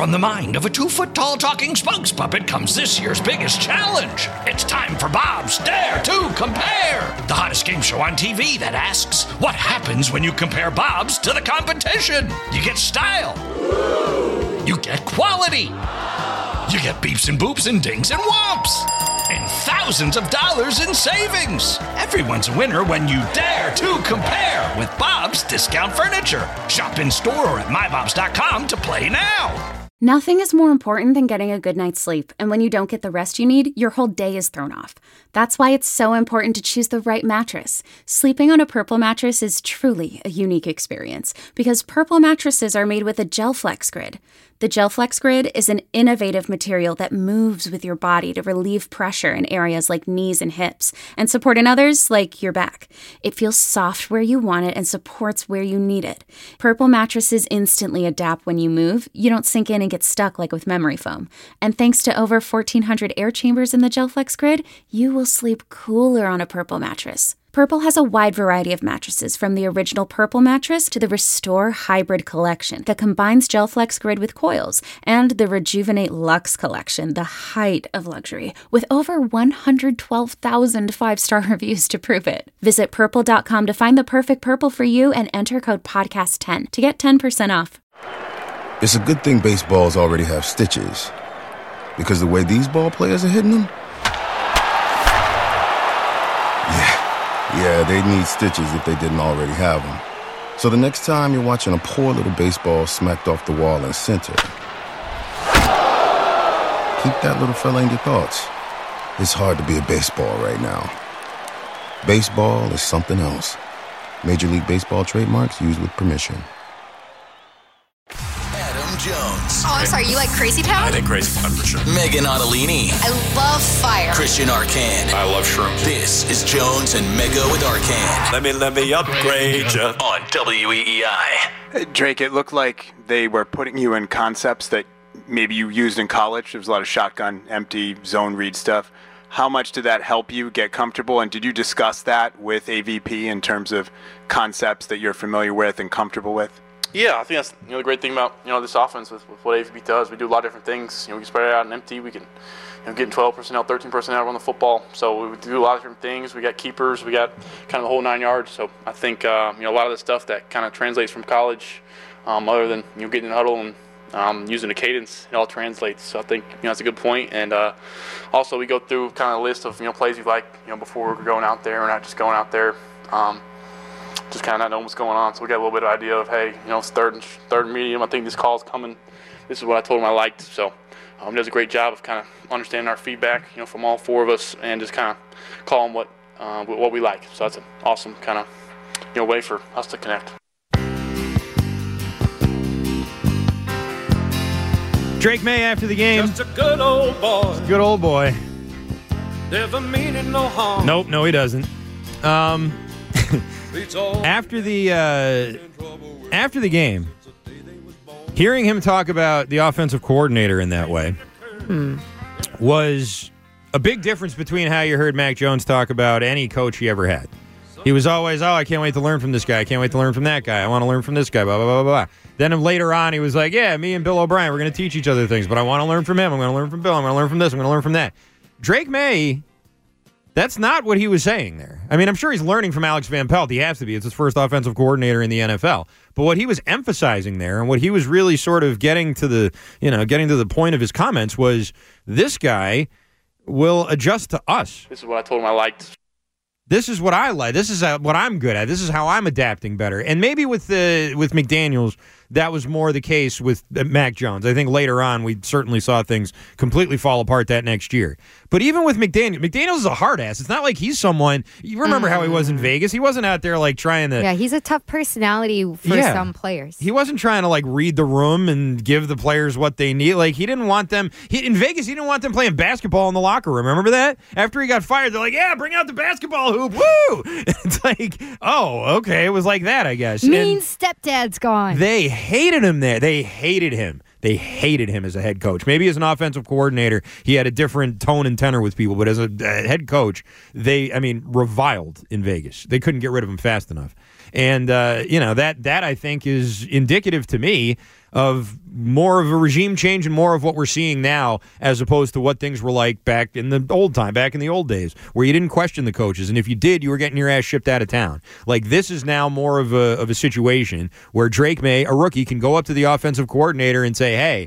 From the mind of a 2-foot-tall talking spokes puppet comes this year's biggest challenge. It's time for Bob's Dare to Compare, the hottest game show on TV that asks, what happens when you compare Bob's to the competition? You get style. You get quality. You get beeps and boops and dings and whomps. And thousands of dollars in savings. Everyone's a winner when you dare to compare with Bob's Discount Furniture. Shop in store or at mybobs.com to play now. Nothing is more important than getting a good night's sleep, and when you don't get the rest you need, your whole day is thrown off. That's why it's so important to choose the right mattress. Sleeping on a Purple mattress is truly a unique experience, because Purple mattresses are made with a GelFlex Grid. The GelFlex Grid is an innovative material that moves with your body to relieve pressure in areas like knees and hips, and support in others like your back. It feels soft where you want it and supports where you need it. Purple mattresses instantly adapt when you move. You don't sink in and get stuck like with memory foam. And thanks to over 1,400 air chambers in the GelFlex Grid, you will sleep cooler on a Purple mattress. Purple has a wide variety of mattresses, from the original Purple mattress to the Restore Hybrid collection that combines GelFlex Grid with coils, and the Rejuvenate Luxe collection, the height of luxury, with over 112,000 five-star reviews to prove it. Visit Purple.com to find the perfect Purple for you and enter code PODCAST10 to get 10% off. It's a good thing baseballs already have stitches, because the way these ball players are hitting them, yeah, they'd need stitches if they didn't already have them. So the next time you're watching a poor little baseball smacked off the wall in center, keep that little fella in your thoughts. It's hard to be a baseball right now. Baseball is something else. Major League Baseball trademarks used with permission. Jones. Oh, I'm sorry. You like Crazy Town? I think Crazy Town for sure. Megan Ottolini. I love fire. Christian Arcand. I love shrooms. This is Jones and Mego with Arcand. Let me upgrade you On WEEI. Hey, Drake, it looked like they were putting you in concepts that maybe you used in college. There was a lot of shotgun, empty, zone read stuff. How much did that help you get comfortable? And did you discuss that with AVP in terms of concepts that you're familiar with and comfortable with? Yeah, I think that's the great thing about this offense with what AVP does. We do a lot of different things. We can spread it out and empty. We can get 12 personnel, 13 personnel run the football. So we do a lot of different things. We got keepers. We got kind of the whole 9 yards. So I think a lot of the stuff that kind of translates from college, other than getting in the huddle and using the cadence, it all translates. So I think that's a good point. And also we go through kind of a list of plays we like before we're going out there. We're not just going out there. Just kind of not knowing what's going on. So we got a little bit of idea of, hey, it's third and medium. I think this call's coming. This is what I told him I liked. So he does a great job of kind of understanding our feedback, from all four of us, and just kind of calling what we like. So that's an awesome kind of way for us to connect. Drake May after the game. Just a good old boy. Good old boy. Never meaning no harm. Nope, no, he doesn't. After the game, hearing him talk about the offensive coordinator in that way was a big difference between how you heard Mac Jones talk about any coach he ever had. He was always, I can't wait to learn from this guy. I can't wait to learn from that guy. I want to learn from this guy, blah, blah, blah, blah. Then later on, he was like, yeah, me and Bill O'Brien, we're going to teach each other things, but I want to learn from him. I'm going to learn from Bill. I'm going to learn from this. I'm going to learn from that. Drake May... That's not what he was saying there. I mean, I'm sure he's learning from Alex Van Pelt. He has to be. It's his first offensive coordinator in the NFL. But what he was emphasizing there, and what he was really sort of getting to the point of his comments was, this guy will adjust to us. This is what I told him I liked. This is what I like. This is what I'm good at. This is how I'm adapting better. And maybe with McDaniels, that was more the case with Mac Jones. I think later on we certainly saw things completely fall apart that next year. But even with McDaniels is a hard ass. It's not like he's someone, you remember how he was in Vegas? He wasn't out there like trying to... Yeah, he's a tough personality for some players. He wasn't trying to like read the room and give the players what they need. Like he didn't want them... in Vegas, he didn't want them playing basketball in the locker room. Remember that? After he got fired, they're like, yeah, bring out the basketball hoop. Woo! It's like, oh, okay. It was like that, I guess. Mean stepdad's gone. They hated him there. They hated him. They hated him as a head coach. Maybe as an offensive coordinator, he had a different tone and tenor with people, but as a head coach, they reviled in Vegas. They couldn't get rid of him fast enough. And, that I think is indicative to me of more of a regime change and more of what we're seeing now as opposed to what things were like back in the old days, where you didn't question the coaches. And if you did, you were getting your ass shipped out of town. Like, this is now more of a situation where Drake May, a rookie, can go up to the offensive coordinator and say, hey,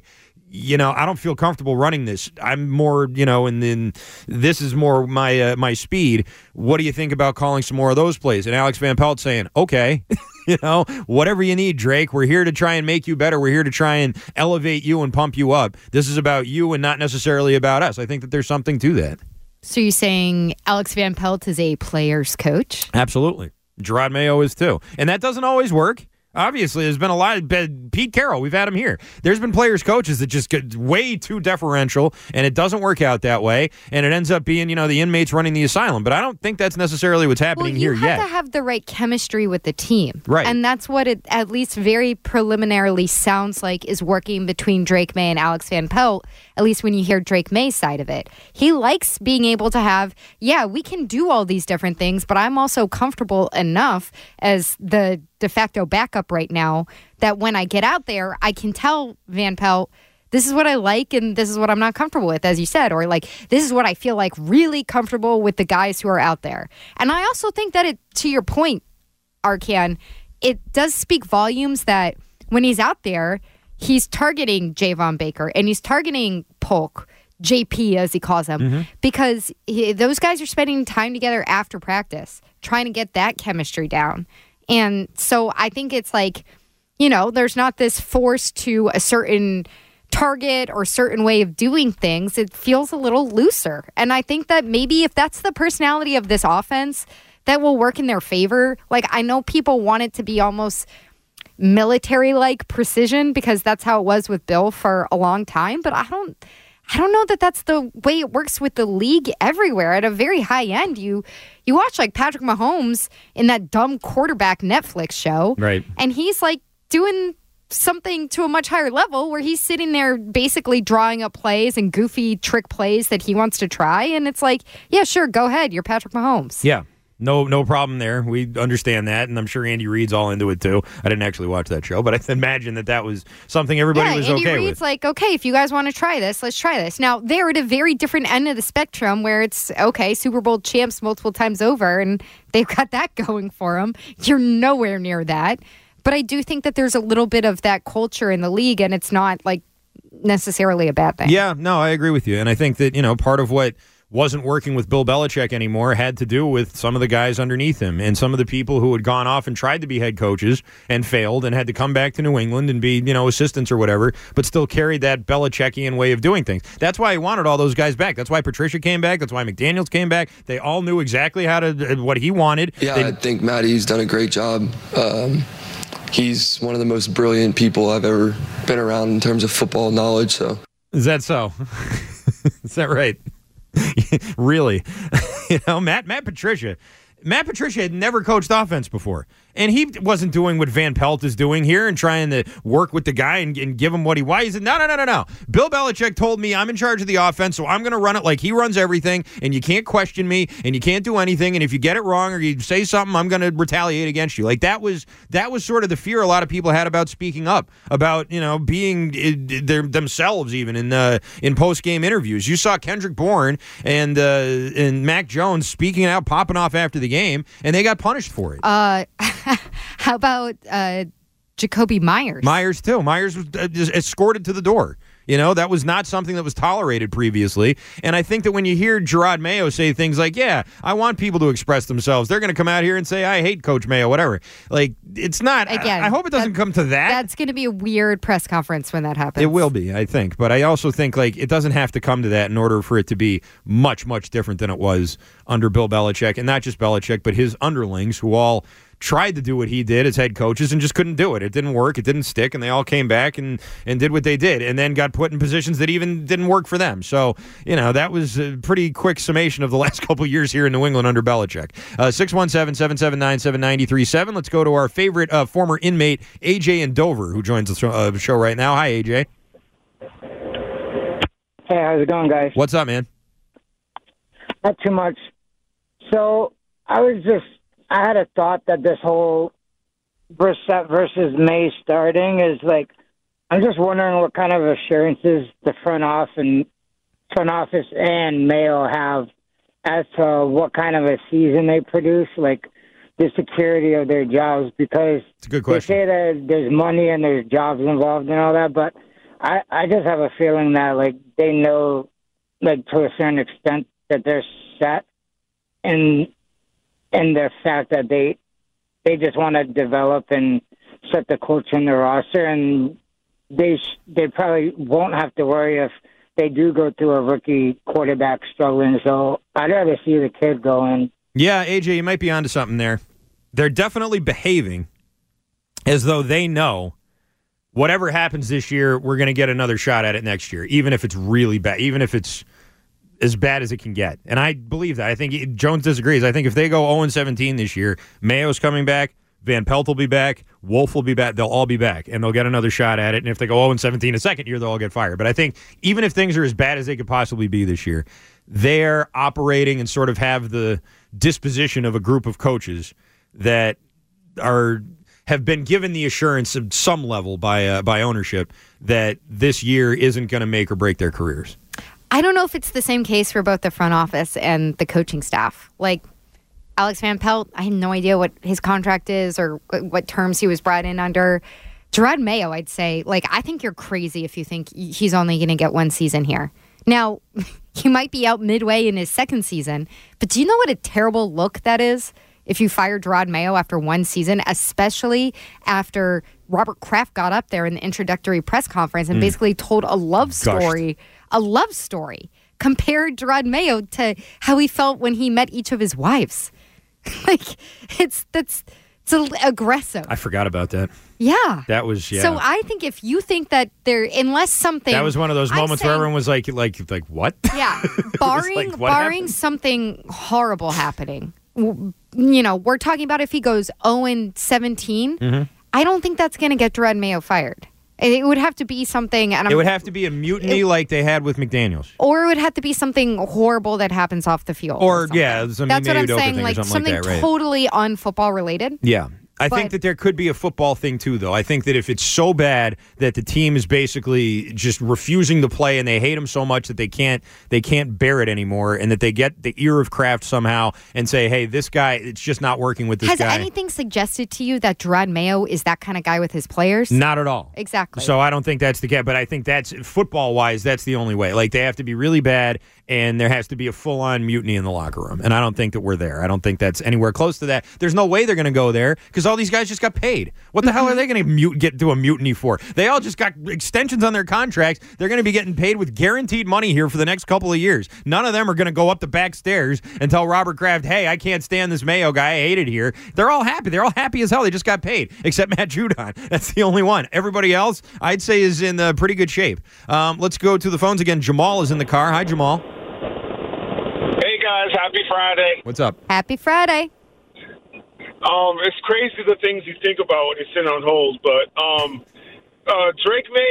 I don't feel comfortable running this. I'm more, and this is more my speed. What do you think about calling some more of those plays? And Alex Van Pelt saying, okay, whatever you need, Drake. We're here to try and make you better. We're here to try and elevate you and pump you up. This is about you and not necessarily about us. I think that there's something to that. So you're saying Alex Van Pelt is a player's coach? Absolutely. Gerard Mayo is too. And that doesn't always work. Obviously, there's been a lot. Pete Carroll, we've had him here. There's been players, coaches that just get way too deferential, and it doesn't work out that way, and it ends up being, the inmates running the asylum. But I don't think that's necessarily what's happening here yet. You have to have the right chemistry with the team. Right. And that's what it, at least very preliminarily, sounds like is working between Drake May and Alex Van Pelt, at least when you hear Drake May's side of it. He likes being able to have, we can do all these different things, but I'm also comfortable enough as the de facto backup right now that when I get out there, I can tell Van Pelt, this is what I like and this is what I'm not comfortable with, as you said, or like, this is what I feel like really comfortable with the guys who are out there. And I also think that to your point, Arcan, it does speak volumes that when he's out there, he's targeting Javon Baker and he's targeting Polk, JP as he calls him, because those guys are spending time together after practice, trying to get that chemistry down. And so I think it's like, there's not this force to a certain target or certain way of doing things. It feels a little looser. And I think that maybe if that's the personality of this offense, that will work in their favor. Like, I know people want it to be almost military-like precision because that's how it was with Bill for a long time. But I don't know that that's the way it works with the league everywhere. At a very high end, you watch like Patrick Mahomes in that dumb quarterback Netflix show. Right. And he's like doing something to a much higher level where he's sitting there basically drawing up plays and goofy trick plays that he wants to try. And it's like, yeah, sure, go ahead. You're Patrick Mahomes. Yeah. No problem there. We understand that, and I'm sure Andy Reid's all into it too. I didn't actually watch that show, but I imagine that was something everybody was Andy okay Reid's with. like, okay, if you guys want to try this, let's try this. Now, they're at a very different end of the spectrum where it's, okay, Super Bowl champs multiple times over, and they've got that going for them. You're nowhere near that. But I do think that there's a little bit of that culture in the league, and it's not like necessarily a bad thing. Yeah, no, I agree with you. And I think that, part of what wasn't working with Bill Belichick anymore had to do with some of the guys underneath him and some of the people who had gone off and tried to be head coaches and failed and had to come back to New England and be, assistants or whatever, but still carried that Belichickian way of doing things. That's why he wanted all those guys back. That's why Patricia came back. That's why McDaniels came back. They all knew exactly what he wanted. Yeah, I think Matty's done a great job. He's one of the most brilliant people I've ever been around in terms of football knowledge. So is that so? Is that right? Really? Matt Patricia had never coached offense before. And he wasn't doing what Van Pelt is doing here and trying to work with the guy and give him what he wants. He said, no. Bill Belichick told me I'm in charge of the offense, so I'm going to run it like he runs everything, and you can't question me, and you can't do anything, and if you get it wrong or you say something, I'm going to retaliate against you. Like, that was sort of the fear a lot of people had about speaking up, about, being themselves even in post-game interviews. You saw Kendrick Bourne and Mac Jones speaking out, popping off after the game, and they got punished for it. How about Jacoby Myers? Myers, too. Myers was escorted to the door. That was not something that was tolerated previously. And I think that when you hear Gerard Mayo say things like, yeah, I want people to express themselves, they're going to come out here and say, I hate Coach Mayo, whatever. Like, it's not. Again, I hope it doesn't come to that. That's going to be a weird press conference when that happens. It will be, I think. But I also think, it doesn't have to come to that in order for it to be much, much different than it was under Bill Belichick. And not just Belichick, but his underlings who all tried to do what he did as head coaches and just couldn't do it. It didn't work. It didn't stick, and they all came back and did what they did and then got put in positions that even didn't work for them. So, that was a pretty quick summation of the last couple of years here in New England under Belichick. 617-779-7937. Let's go to our favorite former inmate, AJ in Dover, who joins the show right now. Hi, AJ. Hey, how's it going, guys? What's up, man? Not too much. So, I had a thought that this whole Brissett versus May starting is like, I'm just wondering what kind of assurances the front office and Mayo have as to what kind of a season they produce, like the security of their jobs, because it's a good question. They say that there's money and there's jobs involved and all that, but I just have a feeling that like they know, like to a certain extent, that they're set in the fact that they just want to develop and set the culture in the roster, and they probably won't have to worry if they do go through a rookie quarterback struggling. So I'd rather see the kid go in. Yeah, AJ, you might be onto something there. They're definitely behaving as though they know whatever happens this year, we're going to get another shot at it next year, even if it's really bad, even if it's as bad as it can get. And I believe that. I think Jones disagrees. I think if they go 0-17 this year, Mayo's coming back, Van Pelt will be back, Wolf will be back, they'll all be back, and they'll get another shot at it. And if they go 0-17 a second year, they'll all get fired. But I think even if things are as bad as they could possibly be this year, they're operating and sort of have the disposition of a group of coaches that have been given the assurance at some level by ownership that this year isn't going to make or break their careers. I don't know if it's the same case for both the front office and the coaching staff. Like Alex Van Pelt, I have no idea what his contract is or what terms he was brought in under. Gerard Mayo, I'd say, like, I think you're crazy if you think he's only going to get one season here. Now, he might be out midway in his second season, but do you know what a terrible look that is if you fire Gerard Mayo after one season, especially after Robert Kraft got up there in the introductory press conference and basically told a love story, compared Gerard Mayo to how he felt when he met each of his wives. Like, it's aggressive. I forgot about that. Yeah. That was, yeah. So I think if you think that unless something. That was one of those moments where everyone was like, what? Yeah. Barring something horrible happening. You know, we're talking about if he goes 0-17, I don't think that's going to get Gerard Mayo fired. It would have to be something. And it would have to be a mutiny like they had with McDaniels. Or it would have to be something horrible that happens off the field. Or yeah, some that's what I'm Udoka saying. thing Like or something like that, right? Totally unfootball related. Yeah. I think that there could be a football thing, too, though. I think that if it's so bad that the team is basically just refusing to play and they hate him so much that they can't bear it anymore, and that they get the ear of Kraft somehow and say, hey, this guy, it's just not working with this guy. Has anything suggested to you that Gerard Mayo is that kind of guy with his players? Not at all. Exactly. So I don't think that's the case, but I think that's, football-wise, that's the only way. Like, they have to be really bad, and there has to be a full-on mutiny in the locker room. And I don't think that we're there. I don't think that's anywhere close to that. There's no way they're going to go there because all these guys just got paid. What the hell are they going to get to a mutiny for? They all just got extensions on their contracts. They're going to be getting paid with guaranteed money here for the next couple of years. None of them are going to go up the back stairs and tell Robert Kraft, hey, I can't stand this Mayo guy. I hate it here. They're all happy. They're all happy as hell. They just got paid, except Matt Judon. That's the only one. Everybody else, I'd say, is in pretty good shape. Let's go to the phones again. Jamal is in the car. Hi, Jamal. Hey, guys. Happy Friday. What's up? Happy Friday. It's crazy the things you think about when you're sitting on hold, but Drake May,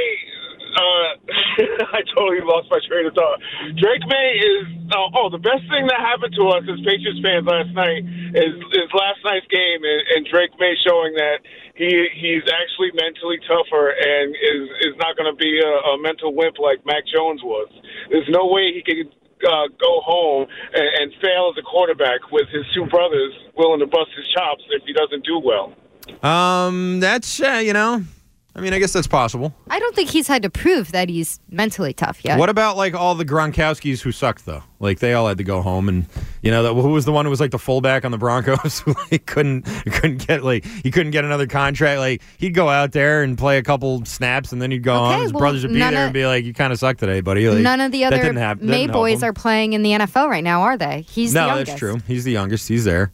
I totally lost my train of thought. Drake May is, the best thing that happened to us as Patriots fans last night is last night's game and Drake May showing that he's actually mentally tougher and is not going to be a mental wimp like Mac Jones was. There's no way he could go home and fail as a quarterback with his two brothers willing to bust his chops if he doesn't do well. That's, I guess that's possible. I don't think he's had to prove that he's mentally tough yet. What about, like, all the Gronkowskis who sucked, though? Like, they all had to go home, and, who was the one who was, like, the fullback on the Broncos who, like, couldn't get another contract? Like, he'd go out there and play a couple snaps, and then he'd go home. His brothers would be there and be like, you kind of suck today, buddy. Like, none of the other May boys are playing in the NFL right now, are they? He's the youngest. No, that's true. He's the youngest. He's there.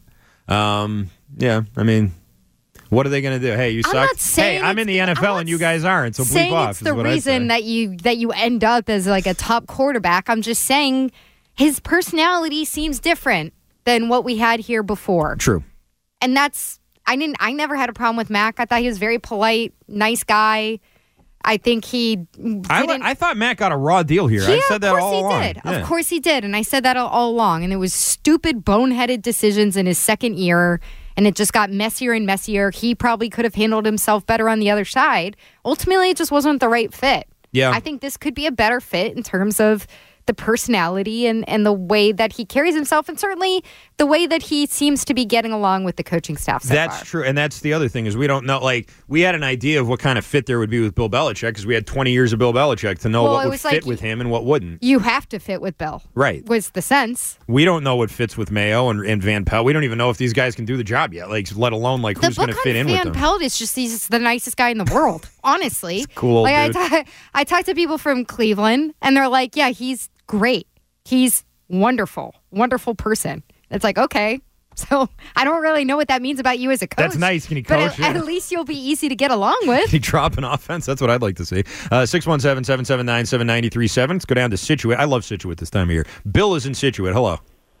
What are they going to do? Hey, you suck. Hey, I'm in the NFL and you guys aren't, so bleep off. It's the reason that you end up as like a top quarterback. I'm just saying his personality seems different than what we had here before. True. And I never had a problem with Mac. I thought he was very polite, nice guy. I think I thought Mac got a raw deal here. Yeah, I said that all along. Did. Yeah. Of course he did. And I said that all along. And it was stupid, boneheaded decisions in his second year. And and it just got messier and messier. He probably could have handled himself better on the other side. Ultimately, it just wasn't the right fit. Yeah. I think this could be a better fit in terms of the personality and the way that he carries himself, and certainly the way that he seems to be getting along with the coaching staff so That's far. true. And that's the other thing is we don't know. Like, we had an idea of what kind of fit there would be with Bill Belichick because we had 20 years of Bill Belichick to know what would fit with him and what wouldn't. You have to fit with Bill. Right. Was the sense. We don't know what fits with Mayo and Van Pelt. We don't even know if these guys can do the job yet, like, let alone like who's going to fit in with Van them. Pelt is just he's the nicest guy in the world, honestly. cool, like dude. I talk to people from Cleveland, and they're like, yeah, he's great. He's wonderful, wonderful person. It's like, okay. So I don't really know what that means about you as a coach. That's nice. Can he coach? But at least you'll be easy to get along with. Can he drop an offense? That's what I'd like to see. 617-779-7937. Let's go down to Scituate. I love Scituate this time of year. Bill is in Scituate. Hello.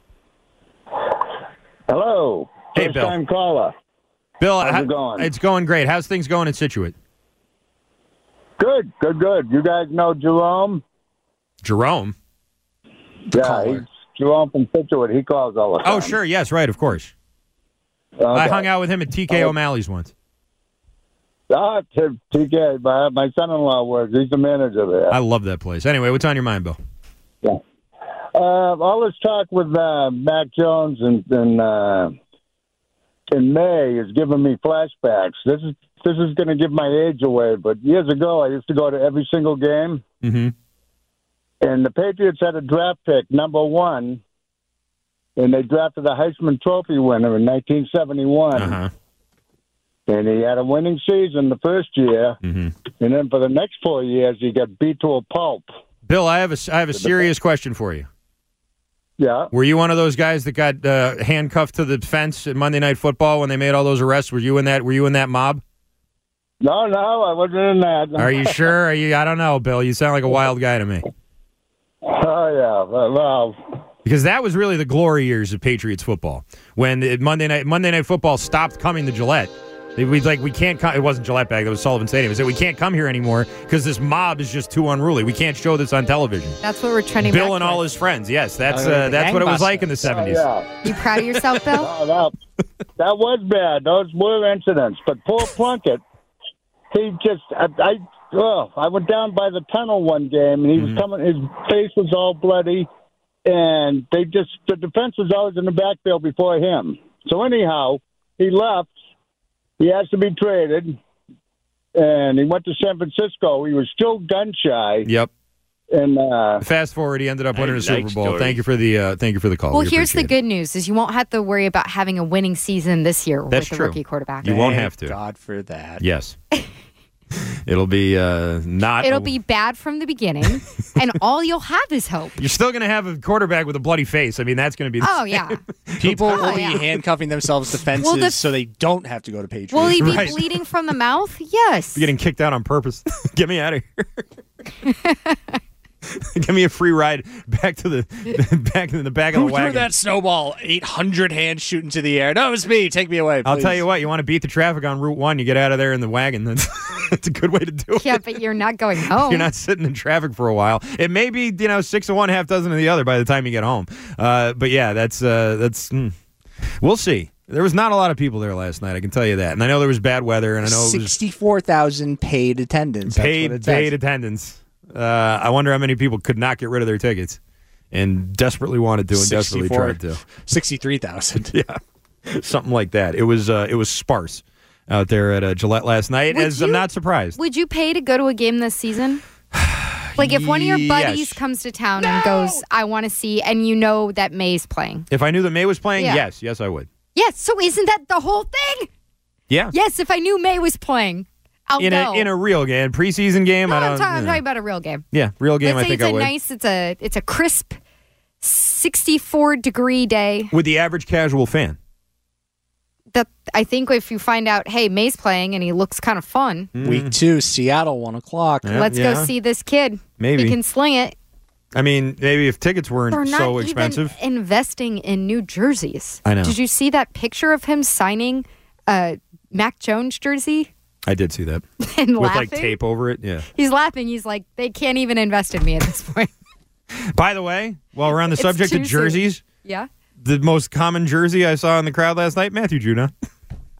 Hello. Hey, First Bill. time caller. Bill, how's it going? It's going great. How's things going in Scituate? Good. You guys know Jerome? Jerome? Yeah, he's Jerome from Scituate. He calls all the time. Oh, sure. Yes, right. Of course. Okay. I hung out with him at TK O'Malley's once. TK, my son-in-law works. He's the manager there. I love that place. Anyway, what's on your mind, Bill? Yeah. All this talk with Mac Jones and in May is giving me flashbacks. This is going to give my age away, but years ago I used to go to every single game. Mm-hmm. And the Patriots had a draft pick, number 1, and they drafted a Heisman Trophy winner in 1971. Uh-huh. And he had a winning season the first year, and then for the next 4 years, he got beat to a pulp. Bill, I have a serious question for you. Yeah. Were you one of those guys that got handcuffed to the fence at Monday Night Football when they made all those arrests? Were you in that mob? No, I wasn't in that. Are you sure? I don't know, Bill. You sound like a wild guy to me. Oh, yeah. Well, because that was really the glory years of Patriots football. When Monday Night Football stopped coming to Gillette. We can't come. It wasn't Gillette back. That was Sullivan Stadium. They said we can't come here anymore because this mob is just too unruly. We can't show this on television. That's what we're trending Bill back and all towards. his friends. Yes, that's what it was like in the 70s. yeah. You proud of yourself, Bill? That was bad. Those were incidents. But poor Plunkett, he just, I went down by the tunnel one game, and he was coming, his face was all bloody, and the defense was always in the backfield before him. So anyhow, he left. He has to be traded, and he went to San Francisco. He was still gun shy. Yep. And fast forward, he ended up winning a Super Bowl. Thank you for the call. Well, We here's the appreciate good news: is you won't have to worry about having a winning season this year That's with true. the rookie quarterback. You won't have to. God for that. Yes. It'll be not. It'll be bad from the beginning, and all you'll have is hope. You're still going to have a quarterback with a bloody face. I mean, that's going to be. Oh yeah. People Oh, will be yeah. handcuffing themselves to fences Well, so they don't have to go to Patriots. Will he be bleeding from the mouth? Yes. You're getting kicked out on purpose. Get me out of here. Give me a free ride back to the back of the Who wagon. threw that snowball 800 hands shooting to the air? No, it was me. Take me away, please. I'll tell you what. You want to beat the traffic on Route 1, you get out of there in the wagon. That's a good way to do it. Yeah, but you're not going home. You're not sitting in traffic for a while. It may be 6 of one, half dozen of the other by the time you get home. But yeah, that's. We'll see. There was not a lot of people there last night. I can tell you that. And I know there was bad weather. And I know it was 64,000 paid attendance. That's what it says. paid attendance. I wonder how many people could not get rid of their tickets and desperately wanted to and desperately tried to. 63,000. Yeah, something like that. It was sparse out there at Gillette last night. I'm not surprised. Would you pay to go to a game this season? Like if one of your buddies Yes. comes to town and goes, I want to see, and you know that May's playing. If I knew that May was playing, Yeah. yes, I would. Yes, so isn't that the whole thing? Yeah. Yes, if I knew May was playing, I'll go. In a real game, preseason game. No, I don't. I'm talking about a real game. Yeah, real game. Let's I say think I would. it's a crisp 64-degree day. With the average casual fan. That I think if you find out, hey, May's playing and he looks kind of fun, Week 2, Seattle, 1 o'clock. let's go see this kid. Maybe. He can sling it. I mean, maybe if tickets weren't They're not so expensive. even investing in new jerseys. I know. Did you see that picture of him signing a Mac Jones jersey? I did see that. And With laughing? like tape over it. Yeah. He's laughing. He's like, they can't even invest in me at this point. By the way, while we're on the It's subject too of jerseys, Yeah. the most common jersey I saw in the crowd last night, Matthew Judon.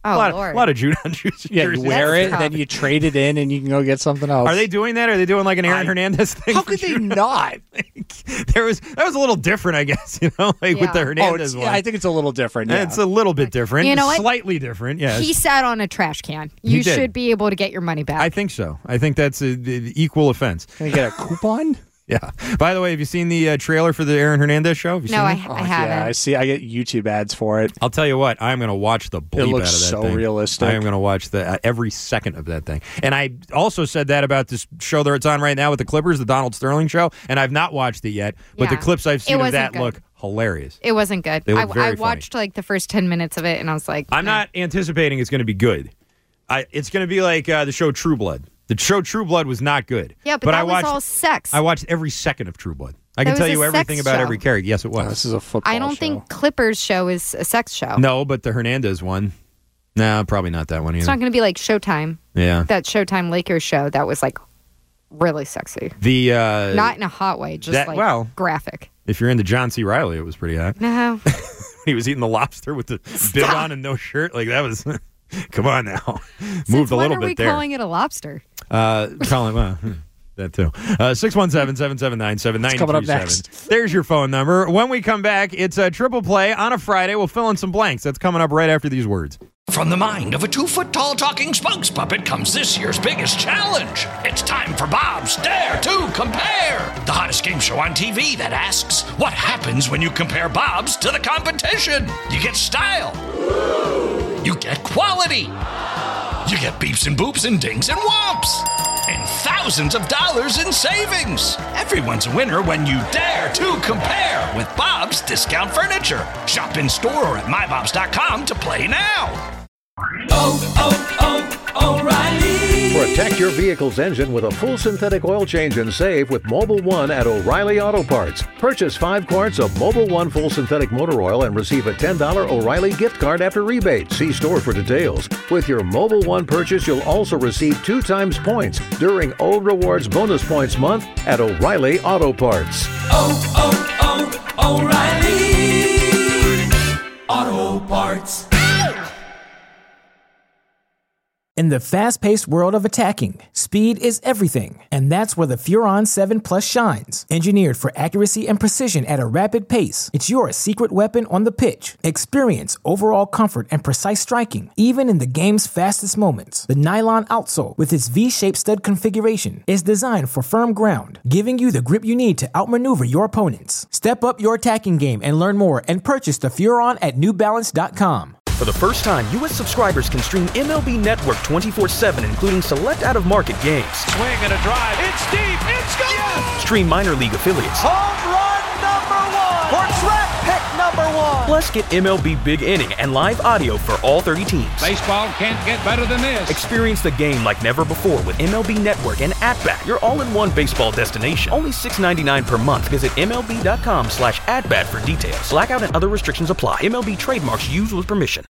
Oh, a Lord. lot of Judon Juice. Yeah, you jerseys. wear it, tough. then you trade it in, and you can go get something else. Are they doing that? Are they doing like an Aaron Hernandez thing? How could they not? That was a little different, I guess. With the Hernandez one. I think it's a little different. Yeah. It's a little bit different. You know what? Slightly different. Yeah. He sat on a trash can. He You did. should be able to get your money back. I think so. I think that's the equal offense. Can you get a coupon? Yeah. By the way, have you seen the trailer for the Aaron Hernandez show? Have you No, seen I it? haven't. Yeah, I see. I get YouTube ads for it. I'll tell you what. I'm going to watch the bleep It looks out of that so thing. realistic. I am going to watch every second of that thing. And I also said that about this show that it's on right now with the Clippers, the Donald Sterling show, and I've not watched it yet. But the Yeah. clips I've seen It of wasn't that good. look hilarious. It wasn't good. They look very I funny. watched like the first 10 minutes of it, and I was like, I'm not anticipating it's going to be good. It's going to be like the show True Blood. The show True Blood was not good. Yeah, but that I was watched, all sex. I watched every second of True Blood. I That can was tell a you sex everything about show. every character. Yes, it was. This is a football I don't show. think Clippers show is a sex show. No, but the Hernandez one. No, probably not that one either. It's not going to be like Showtime. Yeah. That Showtime Lakers show that was like really sexy. The Not in a hot way, just that- like well- graphic. if you're into John C. Reilly, it was pretty hot. No. He was eating the lobster with the bib on and no shirt. Like that was. Come on now, moved a little When are bit we there. calling it a lobster? Colin, well, that too. 617-779-7937. coming up next. There's your phone number. When we come back, it's a triple play on a Friday. We'll fill in some blanks. That's coming up right after these words. From the mind of a 2-foot-tall talking spokes puppet comes this year's biggest challenge. It's time for Bob's Dare to Compare, the hottest game show on TV that asks, what happens when you compare Bob's to the competition? You get style. You get quality. You get beeps and boops and dings and whomps. And thousands of dollars in savings. Everyone's a winner when you dare to compare with Bob's Discount Furniture. Shop in store or at mybobs.com to play now. O'Reilly. Protect your vehicle's engine with a full synthetic oil change and save with Mobile One at O'Reilly Auto Parts. Purchase 5 quarts of Mobile One full synthetic motor oil and receive a $10 O'Reilly gift card after rebate. See store for details. With your Mobile One purchase, you'll also receive 2 times points during O Rewards Bonus Points Month at O'Reilly Auto Parts. O'Reilly Auto Parts. In the fast-paced world of attacking, speed is everything, and that's where the Furon 7 Plus shines. Engineered for accuracy and precision at a rapid pace, it's your secret weapon on the pitch. Experience overall comfort and precise striking, even in the game's fastest moments. The nylon outsole, with its V-shaped stud configuration, is designed for firm ground, giving you the grip you need to outmaneuver your opponents. Step up your attacking game and learn more and purchase the Furon at NewBalance.com. For the first time, U.S. subscribers can stream MLB Network 24/7, including select out-of-market games. Swing and a drive. It's deep. It's gone. Yes. Stream minor league affiliates. Home run number 1. For draft pick number 1. Plus, get MLB Big Inning and live audio for all 30 teams. Baseball can't get better than this. Experience the game like never before with MLB Network and At-Bat, your all-in-one baseball destination. Only $6.99 per month. Visit MLB.com/atbat for details. Blackout and other restrictions apply. MLB trademarks used with permission.